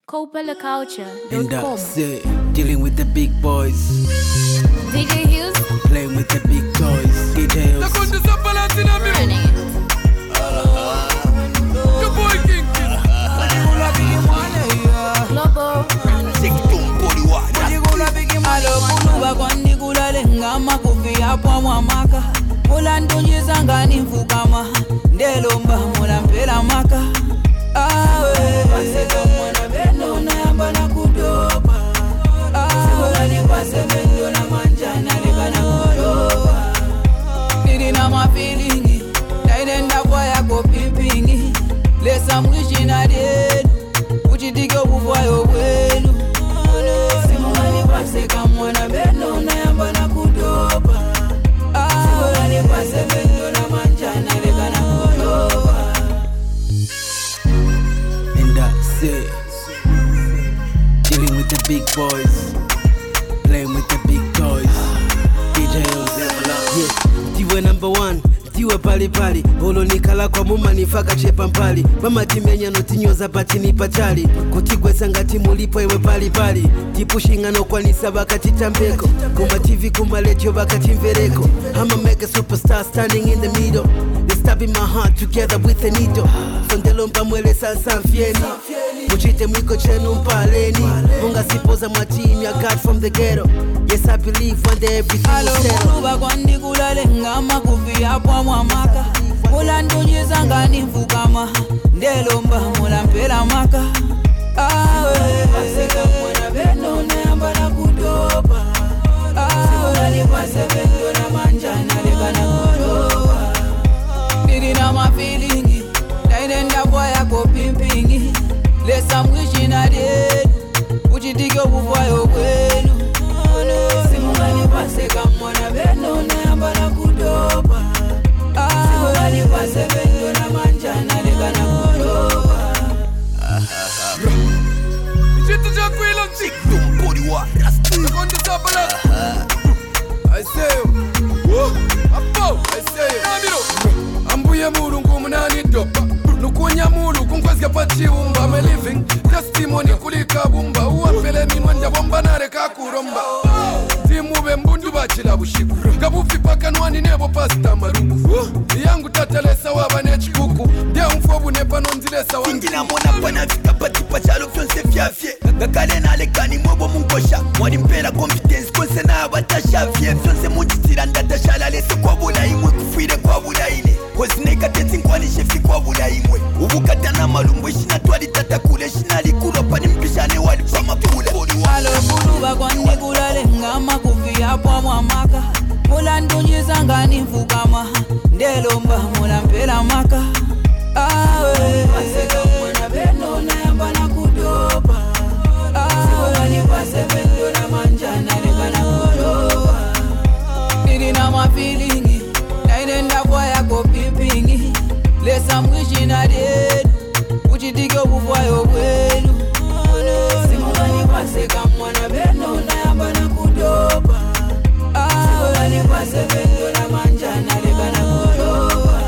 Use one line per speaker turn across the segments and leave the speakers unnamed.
CopellaCulture.com.
And that's it, dealing with the big boys,
DJ Hills,
playing with the big toys. DJ Hills,
running it.
Your boy King
Global,
alokuluba kwandikulale ngama kufia pwa mwamaka mula ntunjisa ngani mfukama ndelomba mula mpela maka awe paseka mwana beno nayamba na kudopa awe ni pasebendo na manjana libana kudopa nili na mafilingi nainenda kwa yako pimpingi lesa mwishina dedu uchitike ubufwayo wenu paseka mwana beno nayamba na kudopa awe ni pasebendo na manjana libana kudopa.
and that's it, dealing with the big boys, playing with the big toys. DJ Hills, yeah, diwe number one. Tiwe pali pali, olo nikala kwa muma nifaka chepa mpali mama timenya no tinyoza patini pachali kutigwe sangati mulipo ewe pali pali tipushingano kwa nisaba katitambeko kuma TV kuma lejo bakati mvereko I'm a mega superstar standing in the middle they stabbing my heart together with a needle sondelo mpamwele sansa mfieni muchite mwiko chenu mpaleni munga sipoza mwatimi I got from the ghetto. Yes, I believe one day everything will settle.
Alokuluba kwandikulale ngama kufia pwa mwamaka mula ntunjisa ngani mfukama ndelomba mula mpela maka awe paseka mwana beno nayamba na kudopa awe ni pasebendo na manjana libana kudopa nili na mafilingi nainenda kwa yako pimpingi lesa mwishina dedu uchitike ubufwayo kwenu simungani paseka mwana beno nayamba na kudopa awe ni pasebendo na manjana libana kudopa.
Jitu jakwila mchik Body wa Nakonde sabala I say Apo I say Namiro Ambuye muru ngumunani dopa Nukunya muru kunkwazga pachi umba I'm a living testimony kulika bumba Uwafele minwanja bomba nareka kuromba Timube mbundu bachila bushiku Gabufi paka nwani nebo pasta marungu Yangu tatalesa waba nechikuku Dia umfobu nepa nonzilesa wangu
Ingina mona pana vika pati pachalo fyonse fyafye Gakale na lekani mwobo munkosha Mwani mpela confidence konse na abatasha Fye fyonse munjitira ndatashala lese kwa bula imwe Kufuire kwa bula ine Kozineka teti nkwani shefi kwa bula imwe Ubukata na malumbo shina tuwali tatakule Shina likuro pani mpishane wali pa mapula
alokuluba kwandikulale ngama kufia pwa mwamaka mula ntunjisa ngani mfukama ndelomba mula mpela maka awe paseka mwana beno nayamba na kudopa awe ni pasebendo na manjana libana kudopa nili na mafilingi nainenda kwa yako pimpingi lesa mwishina dedu uchitike ubufwayo kwenu simungani paseka mwana beno nayamba na kudopa awe ni pasebendo na manjana libana kudopa.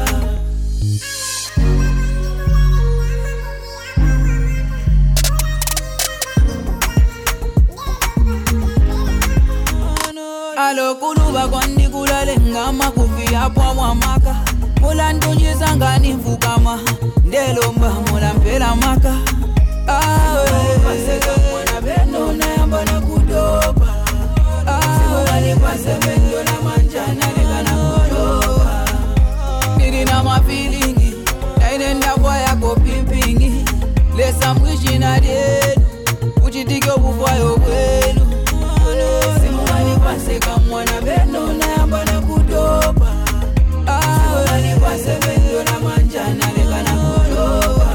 Alokuluba kwandikulale ngama kufia pwa mwamaka mula ntunjisa ngani mfukama ndelomba mula mpela maka awe paseka mwana beno nayamba na kudopa awe ni pasebendo na manjana libana kudopa nili na mafilingi nainenda kwa yako pimpingi lesa mwishina dedu uchitike ubufwayo kwenu simungani paseka mwana beno nayamba na kudopa awe ni pasebendo na manjana libana kudopa.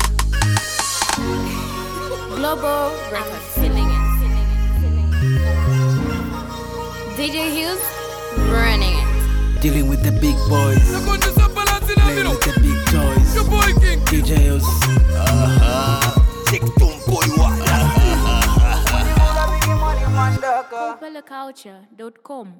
Global Records, filling it. DJ Hills, running it.
dealing with the big boys,
Nakonde sabala
playing with the big toys.
Your boy King
DJ Hills,
Check tum body wa
CopellaCulture.com.